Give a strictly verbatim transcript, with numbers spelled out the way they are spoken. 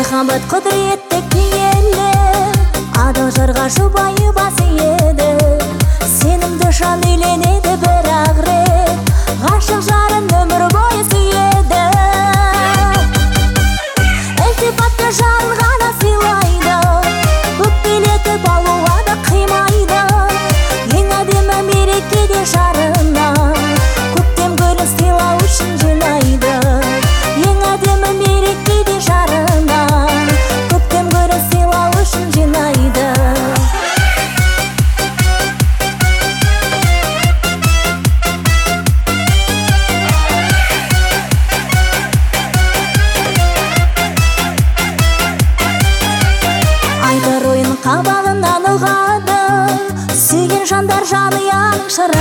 махаббат құдіретті киелі, адал жарға жұбайы басы еді. Сенімді жан үйленеді бір-ақ рет, ғашық жарын өмір бойы сүйеді. Ілтипатты жан ғана сыйлайды, өкпелетіп алуға да қимайды. Ең әдемі мерекеде жарына көктем гүлін сыйлау үшін жинайды. Ең әдемі мерекеде жарына көктем гүлін сыйлау үшін жинайды. Айтар ойын қабағынан ұғады, сүйген жандар жанұяның шыры.